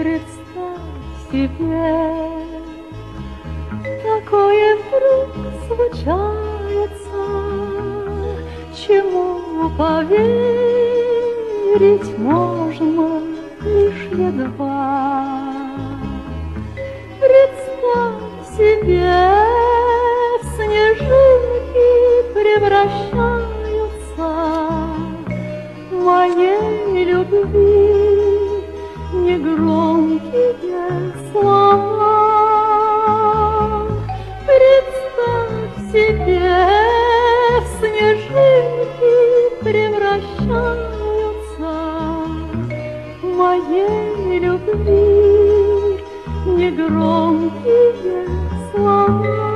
Представь себе, такое вдруг случается, чему поверить можно лишь едва. Представь себе, в снежинки превращаются моей любви негромкие слова. Представь себе, в снежинки превращаются моей любви негромкие слова.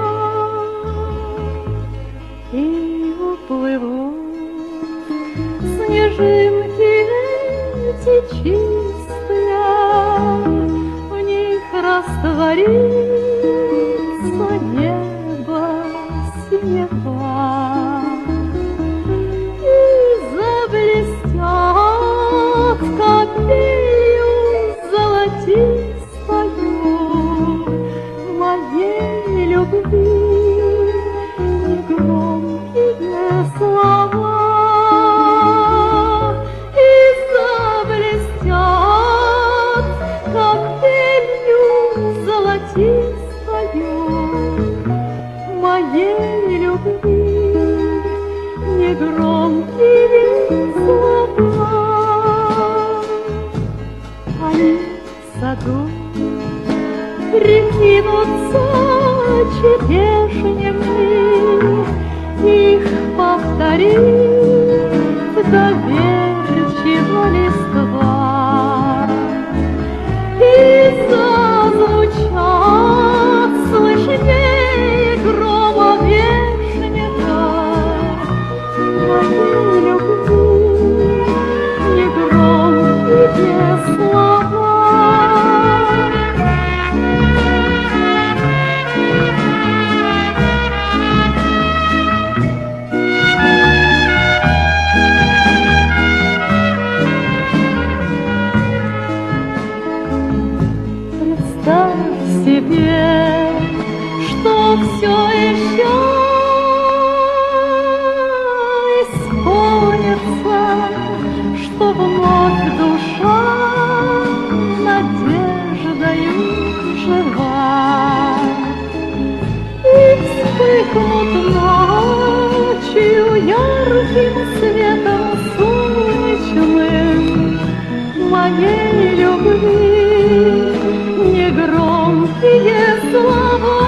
И уплывут снежинки эти чистые, в них растворится небо синева, и заблестят капелью золотистою моей любви негромкие слова. Моей любви негромкие слова. Они в саду прикинутся черешнями, их повторит доверчиво листва, и зазвучат слышнее грома вешнего моей любви негромкие слова. Представь себе, что все еще исполнится, что вновь душа надеждою жива, и вспыхнут ночью ярким светом солнечным моей любви негромкие слова.